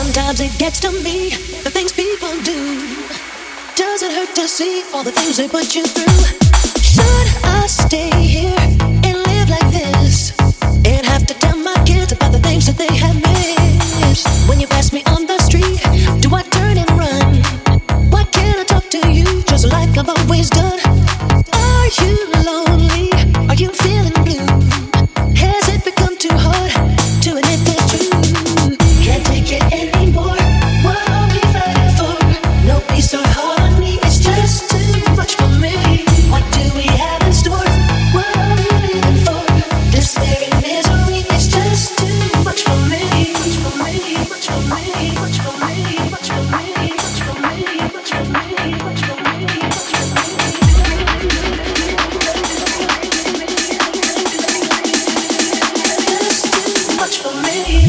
Sometimes it gets to me, the things people do. Does it hurt to see all the things they put you through? Should I stay here and live like this and have to tell my kids about the things that they have missed? When you pass me on the street, do I turn and run? Why can't I talk to you just like I've always done? Are you lonely? Are you feeling blue? Has it become too hard to admit the truth? Can't take it anymore. What are we fighting for? No peace or harmony. It's just too much for me. What do we have in store? What are we living for? Despair and misery. It's just too much for me. Much for me. Much for me. Much for me. Much for me. Much for me. Much for me. Much for me. Much for me.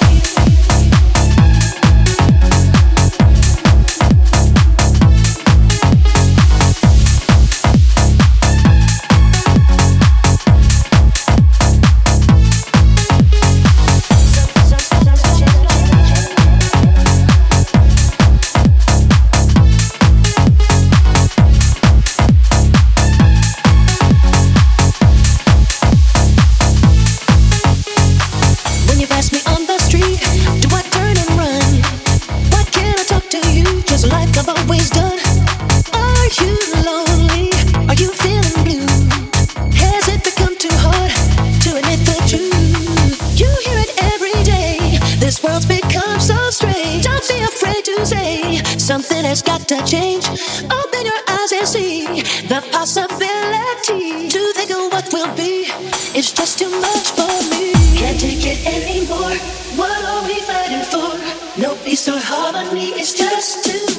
Something has got to change. Open your eyes and see the possibility. To think of what will be, it's just too much for me. Can't take it anymore. What are we fighting for? No peace or harmony. It's just too